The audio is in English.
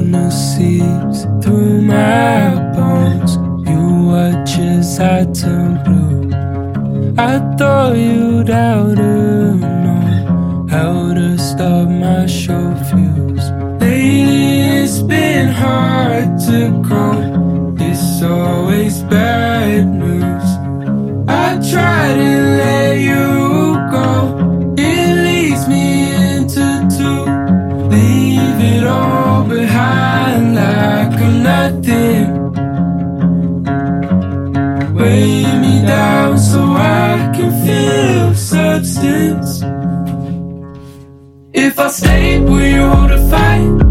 coldness seeps through my bones. You watch as I turn blue. I thought you'd oughta know how to stop my show fuse. Lately it's been hard to grow. It's always bad news. I try to let you go. It leads me into two. Leave it all behind like I'm nothing. Weigh me down so I can feel substance. If I stay, will you hold a fight?